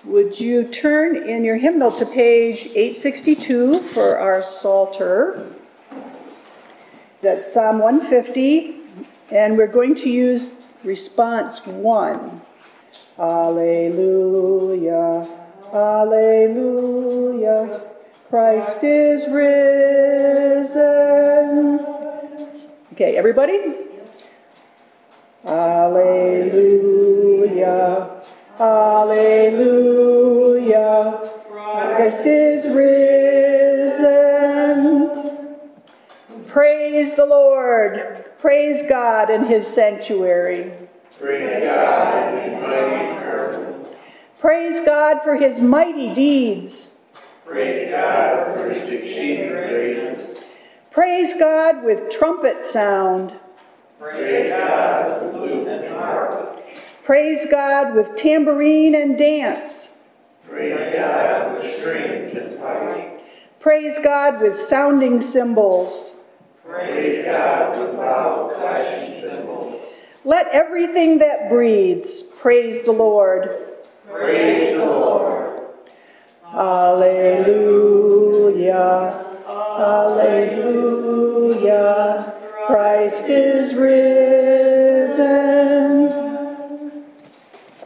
Would you turn in your hymnal to page 862 for our Psalter? That's Psalm 150, and we're going to use response 1. Alleluia, alleluia, Christ is risen. Okay, everybody? Alleluia, alleluia, Christ is risen. Praise the Lord. Praise God in his sanctuary. Praise God in his mighty firmament. Praise God for his mighty deeds. Praise God for his exceeding greatness. Praise God with trumpet sound. Praise God with lute and harp. Praise God with tambourine and dance. Praise God with strings and pipe. Praise God with sounding cymbals. Praise God with loud clashing cymbals. Let everything that breathes praise the Lord. Praise the Lord. Alleluia, alleluia, Christ is risen.